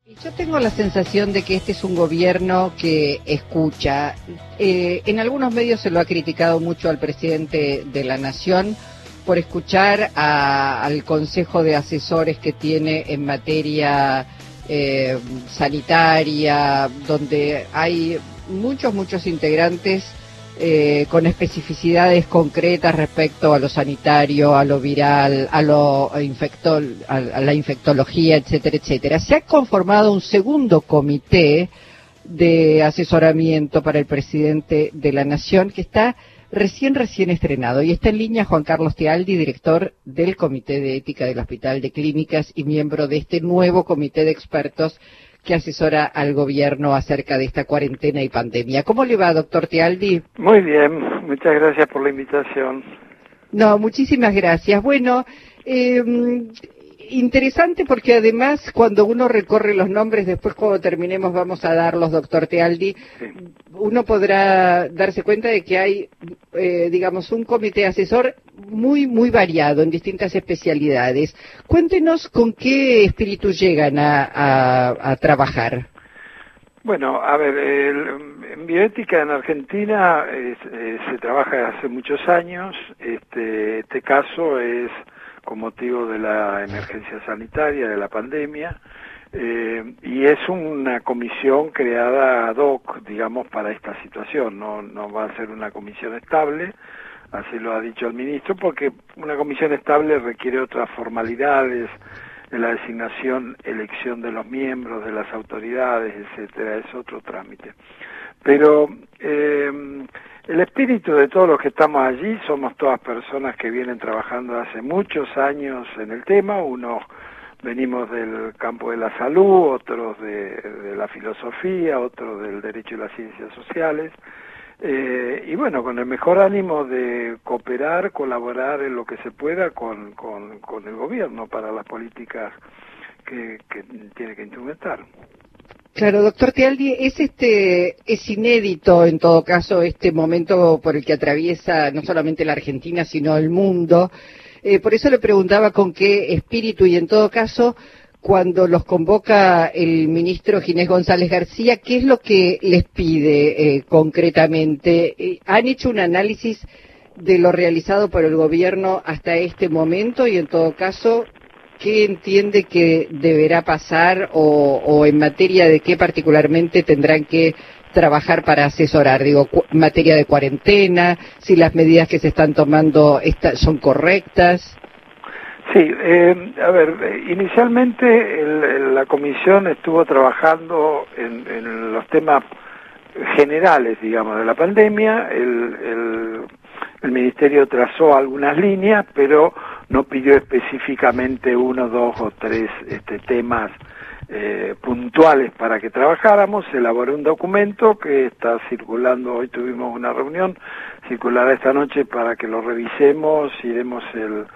Yo tengo la sensación de que este es un gobierno que escucha. En algunos medios se lo ha criticado mucho al presidente de la Nación por escuchar al Consejo de Asesores que tiene en materia sanitaria, donde hay muchos integrantes con especificidades concretas respecto a lo sanitario, a lo viral, a la infectología, etcétera, etcétera. Se ha conformado un segundo comité de asesoramiento para el presidente de la Nación que está recién estrenado, y está en línea Juan Carlos Tealdi, director del Comité de Ética del Hospital de Clínicas y miembro de este nuevo comité de expertos que asesora al gobierno acerca de esta cuarentena y pandemia. ¿Cómo le va, doctor Tealdi? Muy bien, muchas gracias por la invitación. No, muchísimas gracias. Bueno, interesante porque además cuando uno recorre los nombres, después cuando terminemos vamos a darlos, doctor Tealdi, Sí. Uno podrá darse cuenta de que hay, digamos, un comité asesor muy variado en distintas especialidades. Cuéntenos con qué espíritu llegan a trabajar. Bueno, a ver, en bioética en Argentina se trabaja hace muchos años. Este caso es con motivo de la emergencia sanitaria, de la pandemia, y es una comisión creada ad hoc, digamos, para esta situación. No va a ser una comisión estable, así lo ha dicho el ministro, porque una comisión estable requiere otras formalidades de la designación, elección de los miembros, de las autoridades, etcétera, es otro trámite. Pero el espíritu de todos los que estamos allí somos todas personas que vienen trabajando hace muchos años en el tema. Unos venimos del campo de la salud, otros de la filosofía, otros del derecho y las ciencias sociales, y bueno, con el mejor ánimo de cooperar, colaborar en lo que se pueda con el gobierno para las políticas que tiene que instrumentar. Claro, doctor Tealdi, es inédito en todo caso este momento por el que atraviesa no solamente la Argentina sino el mundo. Por eso le preguntaba con qué espíritu, y en todo caso, cuando los convoca el ministro Ginés González García, ¿qué es lo que les pide concretamente? ¿Han hecho un análisis de lo realizado por el gobierno hasta este momento y en todo caso qué entiende que deberá pasar o en materia de qué particularmente tendrán que trabajar para asesorar? Digo, en materia de cuarentena, si las medidas que se están tomando son correctas. Sí, a ver, inicialmente la comisión estuvo trabajando en los temas generales, digamos, de la pandemia. El ministerio trazó algunas líneas, pero no pidió específicamente uno, dos o tres temas puntuales para que trabajáramos. Se elaboró un documento que está circulando, hoy tuvimos una reunión, circulará esta noche para que lo revisemos y demos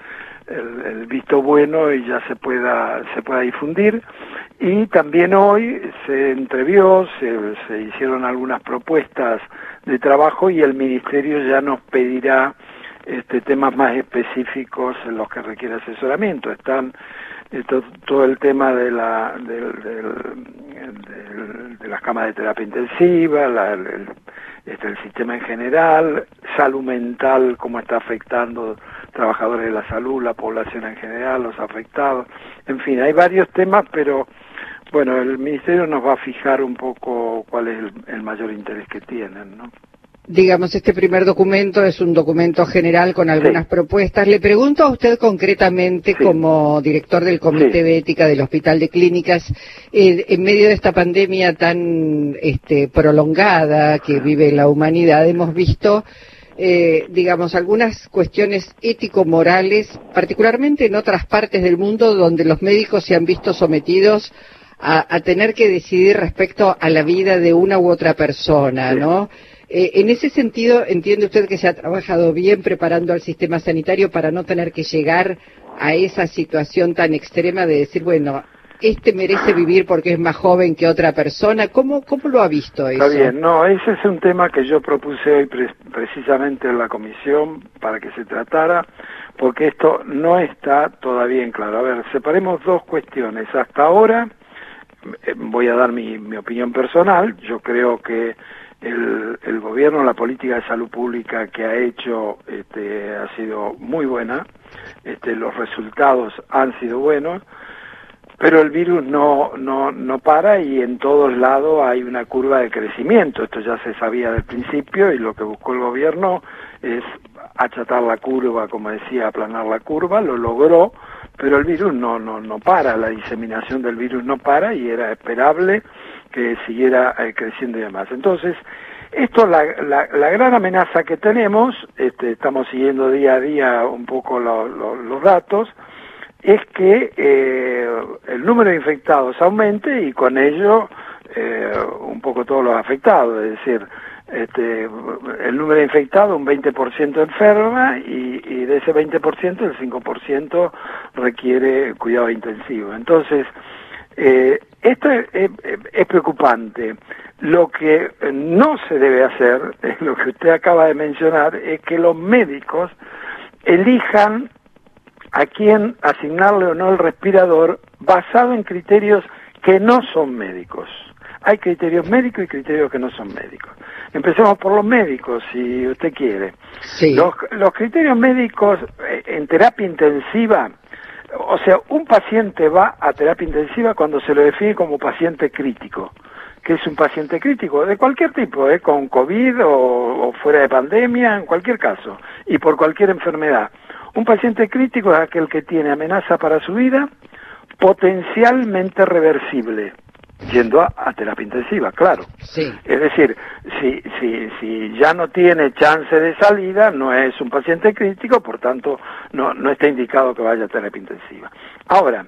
el visto bueno y ya se pueda difundir. Y también hoy se entrevió, se hicieron algunas propuestas de trabajo y el ministerio ya nos pedirá temas más específicos en los que requiere asesoramiento. Están todo el tema de las camas de terapia intensiva, el sistema en general, salud mental, cómo está afectando trabajadores de la salud, la población en general, los afectados. En fin, hay varios temas, pero bueno, el ministerio nos va a fijar un poco cuál es el mayor interés que tienen, ¿no? Digamos, este primer documento es un documento general con algunas propuestas. Le pregunto a usted concretamente, como director del Comité de Ética del Hospital de Clínicas, en medio de esta pandemia tan prolongada que vive la humanidad, hemos visto, digamos, algunas cuestiones ético-morales, particularmente en otras partes del mundo donde los médicos se han visto sometidos a tener que decidir respecto a la vida de una u otra persona, ¿no? En ese sentido, ¿entiende usted que se ha trabajado bien preparando al sistema sanitario para no tener que llegar a esa situación tan extrema de decir, bueno, merece vivir porque es más joven que otra persona? ¿Cómo lo ha visto eso? Está bien, no, ese es un tema que yo propuse hoy precisamente en la comisión para que se tratara, porque esto no está todavía en claro. A ver, separemos dos cuestiones. Hasta ahora voy a dar mi opinión personal. Yo creo que el gobierno, la política de salud pública que ha hecho ha sido muy buena, los resultados han sido buenos, pero el virus no para, y en todos lados hay una curva de crecimiento. Esto ya se sabía del principio, y lo que buscó el gobierno es achatar la curva, como decía, aplanar la curva. Lo logró, pero el virus no para, la diseminación del virus no para, y era esperable que siguiera creciendo y demás. Entonces, esto la gran amenaza que tenemos, estamos siguiendo día a día un poco los datos, es que el número de infectados aumente, y con ello un poco todos los afectados. Es decir, el número de infectados, un 20% enferma, y de ese 20% el 5% requiere cuidado intensivo. Entonces, esto es preocupante. Lo que no se debe hacer, lo que usted acaba de mencionar, es que los médicos elijan a quién asignarle o no el respirador basado en criterios que no son médicos. Hay criterios médicos y criterios que no son médicos. Empecemos por los médicos, si usted quiere. Sí. Los criterios médicos en terapia intensiva, o sea, un paciente va a terapia intensiva cuando se lo define como paciente crítico. Que es un paciente crítico de cualquier tipo, con COVID o fuera de pandemia, en cualquier caso, y por cualquier enfermedad. Un paciente crítico es aquel que tiene amenaza para su vida, potencialmente reversible, yendo a terapia intensiva, claro. Sí. Es decir, si ya no tiene chance de salida, no es un paciente crítico, por tanto no está indicado que vaya a terapia intensiva. Ahora,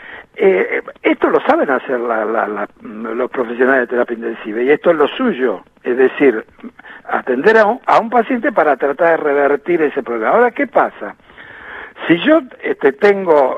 esto lo saben hacer los profesionales de terapia intensiva, y esto es lo suyo, es decir, atender a un paciente para tratar de revertir ese problema. Ahora, ¿qué pasa? Si yo tengo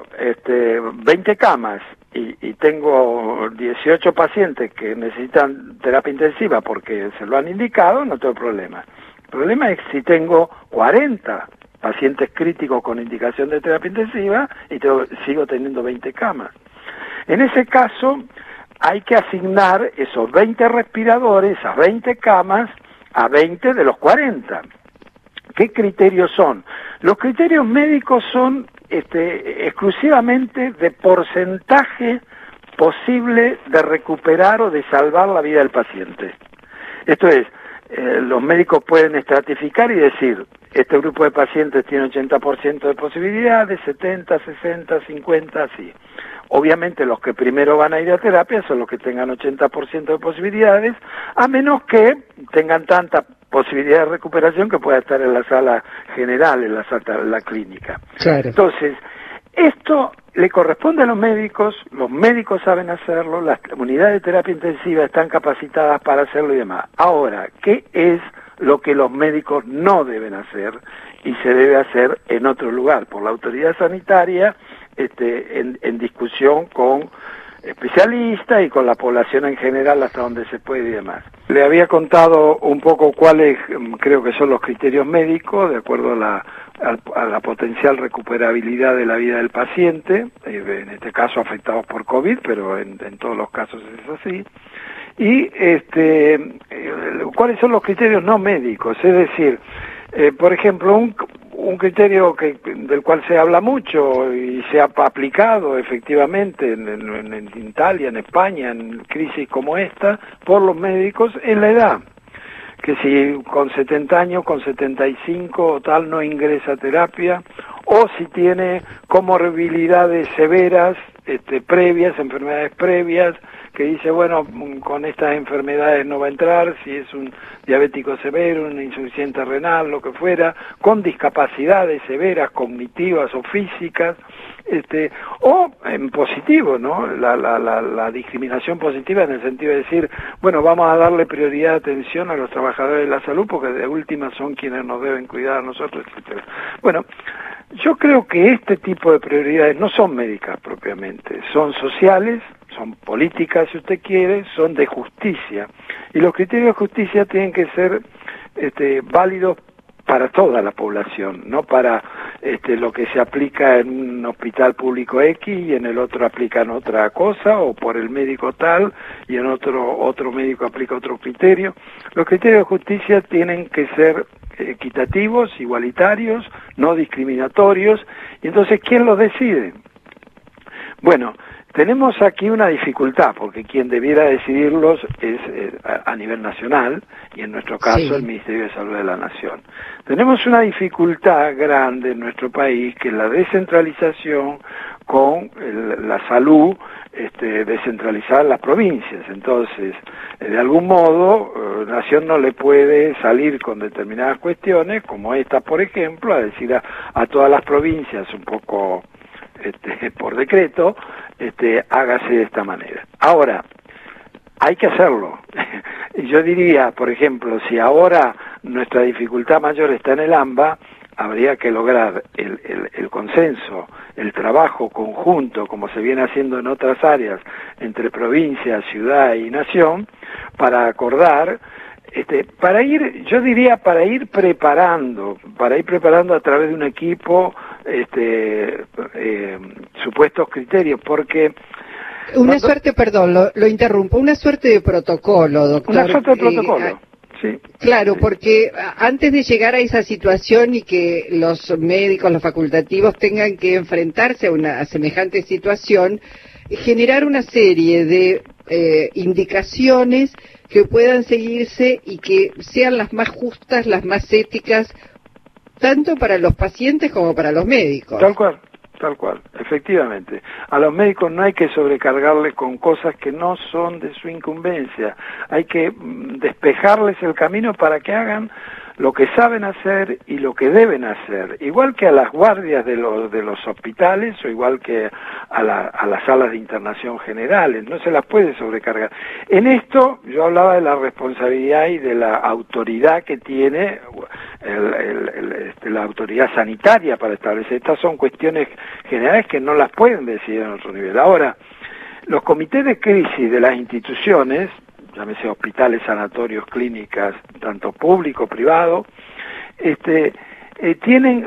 20 camas y tengo 18 pacientes que necesitan terapia intensiva porque se lo han indicado, no tengo problema. El problema es si tengo 40 pacientes críticos con indicación de terapia intensiva y sigo teniendo 20 camas. En ese caso, hay que asignar esos 20 respiradores, esas 20 camas, a 20 de los 40. ¿Qué criterios son? Los criterios médicos son exclusivamente de porcentaje posible de recuperar o de salvar la vida del paciente. Esto es, los médicos pueden estratificar y decir, este grupo de pacientes tiene 80% de posibilidades, 70, 60, 50, así. Obviamente los que primero van a ir a terapia son los que tengan 80% de posibilidades, a menos que tengan tanta posibilidad de recuperación que pueda estar en la sala general, en la clínica. Claro. Entonces, esto le corresponde a los médicos saben hacerlo, las unidades de terapia intensiva están capacitadas para hacerlo y demás. Ahora, ¿qué es lo que los médicos no deben hacer y se debe hacer en otro lugar? Por la autoridad sanitaria, en discusión con especialistas y con la población en general hasta donde se puede y demás. Le había contado un poco cuáles creo que son los criterios médicos de acuerdo a la potencial recuperabilidad de la vida del paciente, en este caso afectados por COVID, pero en todos los casos es así. Y cuáles son los criterios no médicos, es decir, por ejemplo, un criterio del cual se habla mucho y se ha aplicado efectivamente en Italia, en España, en crisis como esta, por los médicos, es la edad. Que si con 70 años, con 75 o tal no ingresa a terapia, o si tiene comorbilidades severas, previas, enfermedades previas, que dice, bueno, con estas enfermedades no va a entrar, si es un diabético severo, una insuficiencia renal, lo que fuera, con discapacidades severas, cognitivas o físicas, o en positivo, ¿no? La discriminación positiva en el sentido de decir, bueno, vamos a darle prioridad de atención a los trabajadores de la salud porque de última son quienes nos deben cuidar a nosotros, etcétera. Bueno, yo creo que este tipo de prioridades no son médicas propiamente, son sociales, son políticas si usted quiere, son de justicia. Y los criterios de justicia tienen que ser válidos para toda la población, no para lo que se aplica en un hospital público X y en el otro aplican otra cosa, o por el médico tal y en otro médico aplica otro criterio. Los criterios de justicia tienen que ser equitativos, igualitarios, no discriminatorios. Y entonces, ¿quién los decide? Bueno, tenemos aquí una dificultad, porque quien debiera decidirlos es a nivel nacional, y en nuestro caso sí, el Ministerio de Salud de la Nación. Tenemos una dificultad grande en nuestro país, que es la descentralización con la salud descentralizada en las provincias. Entonces, de algún modo, Nación no le puede salir con determinadas cuestiones, como esta, por ejemplo, a decir a todas las provincias, un poco por decreto, hágase de esta manera. Ahora, hay que hacerlo. Yo diría, por ejemplo, si ahora nuestra dificultad mayor está en el AMBA, habría que lograr el consenso, el trabajo conjunto, como se viene haciendo en otras áreas, entre provincia, ciudad y nación, para acordar, para ir preparando a través de un equipo, supuestos criterios, porque una suerte, perdón, lo interrumpo, una suerte de protocolo, doctor. Una suerte de protocolo. Sí. Claro, porque antes de llegar a esa situación y que los médicos, los facultativos tengan que enfrentarse a semejante situación, generar una serie de indicaciones que puedan seguirse y que sean las más justas, las más éticas, tanto para los pacientes como para los médicos. Tal cual, efectivamente. A los médicos no hay que sobrecargarles con cosas que no son de su incumbencia. Hay que despejarles el camino para que hagan lo que saben hacer y lo que deben hacer. Igual que a las guardias de los hospitales o igual que a las salas de internación generales. No se las puede sobrecargar. En esto yo hablaba de la responsabilidad y de la autoridad que tiene la autoridad sanitaria para establecer. Estas son cuestiones generales que no las pueden decidir en otro nivel. Ahora, los comités de crisis de las instituciones, llámese hospitales, sanatorios, clínicas, tanto público, privado, tienen,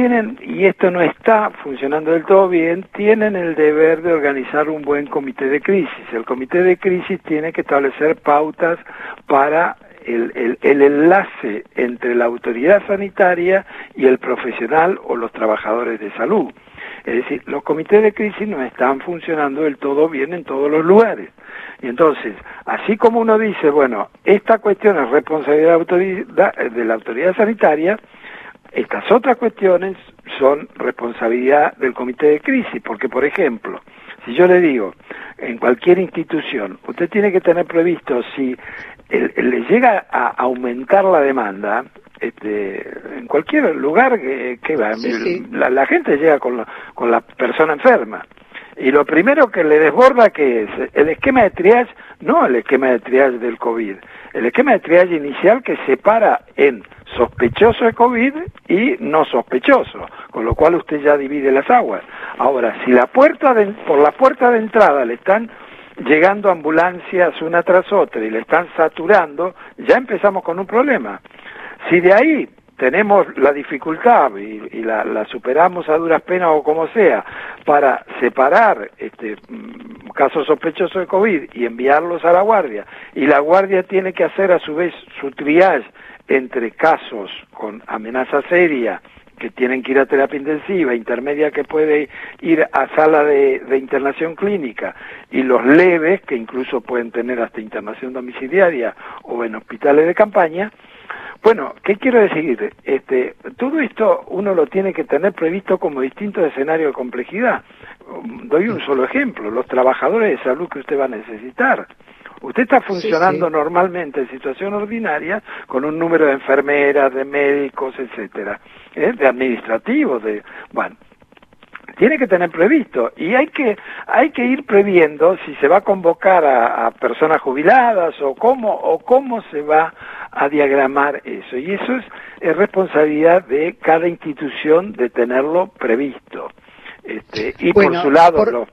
y esto no está funcionando del todo bien, tienen el deber de organizar un buen comité de crisis. El comité de crisis tiene que establecer pautas para el enlace entre la autoridad sanitaria y el profesional o los trabajadores de salud. Es decir, los comités de crisis no están funcionando del todo bien en todos los lugares. Y entonces, así como uno dice, bueno, esta cuestión es responsabilidad de la autoridad sanitaria, estas otras cuestiones son responsabilidad del comité de crisis, porque, por ejemplo, si yo le digo, en cualquier institución, usted tiene que tener previsto si le llega a aumentar la demanda, en cualquier lugar que va, sí. La gente llega con la persona enferma, y lo primero que le desborda, que es el esquema de triage, no el esquema de triage del COVID, el esquema de triage inicial que separa en sospechoso de COVID y no sospechoso, con lo cual usted ya divide las aguas. Ahora, si por la puerta de entrada le están llegando ambulancias una tras otra y le están saturando, ya empezamos con un problema. Si de ahí tenemos la dificultad y la superamos a duras penas o como sea, para separar casos sospechosos de COVID y enviarlos a la guardia, y la guardia tiene que hacer a su vez su triage entre casos con amenaza seria, que tienen que ir a terapia intensiva, intermedia que puede ir a sala de internación clínica, y los leves, que incluso pueden tener hasta internación domiciliaria o en hospitales de campaña. Bueno, ¿qué quiero decir? Todo esto uno lo tiene que tener previsto como distintos escenarios de complejidad. Doy un solo ejemplo, los trabajadores de salud que usted va a necesitar. Usted está funcionando normalmente en situación ordinaria con un número de enfermeras, de médicos, etcétera, de administrativos, bueno, tiene que tener previsto, y hay que ir previendo si se va a convocar a personas jubiladas o cómo se va a diagramar eso, y eso es responsabilidad de cada institución de tenerlo previsto. Y bueno, por su lado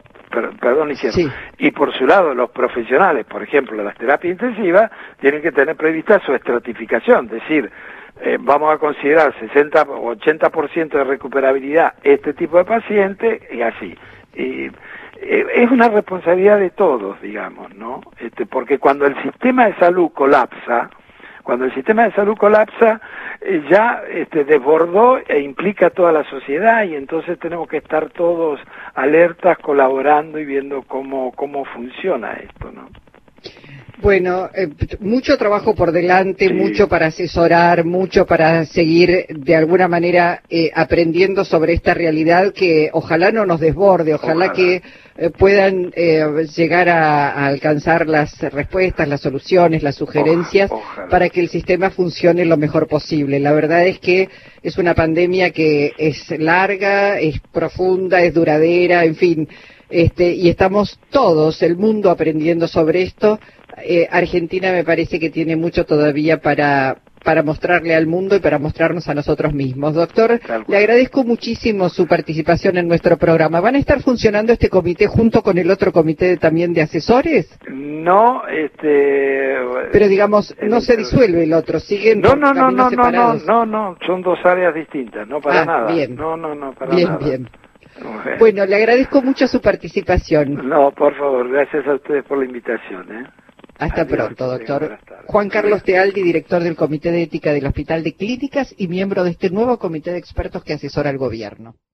y por su lado los profesionales, por ejemplo, las terapias intensivas tienen que tener prevista su estratificación, es decir, vamos a considerar 60 o 80% de recuperabilidad este tipo de paciente y así. Es una responsabilidad de todos, digamos, ¿no? Porque cuando el sistema de salud colapsa, ya desbordó e implica a toda la sociedad, y entonces tenemos que estar todos alertas, colaborando y viendo cómo funciona esto, ¿no? Bueno, mucho trabajo por delante, sí, mucho para asesorar, mucho para seguir de alguna manera aprendiendo sobre esta realidad que ojalá no nos desborde, ojalá que puedan llegar a alcanzar las respuestas, las soluciones, las sugerencias para que el sistema funcione lo mejor posible. La verdad es que es una pandemia que es larga, es profunda, es duradera, en fin, y estamos todos, el mundo, aprendiendo sobre esto. Argentina me parece que tiene mucho todavía para mostrarle al mundo y para mostrarnos a nosotros mismos. Doctor, le agradezco muchísimo su participación en nuestro programa. ¿Van a estar funcionando este comité junto con el otro comité también de asesores? No, pero digamos, no se disuelve el otro, siguen caminos separados. No, son dos áreas distintas, no para nada. Bien. No, para nada. Bien. Bueno, le agradezco mucho su participación. No, por favor, gracias a ustedes por la invitación, Hasta Adiós, pronto, doctor. Juan Carlos Tealdi, director del Comité de Ética del Hospital de Clínicas y miembro de este nuevo comité de expertos que asesora al gobierno.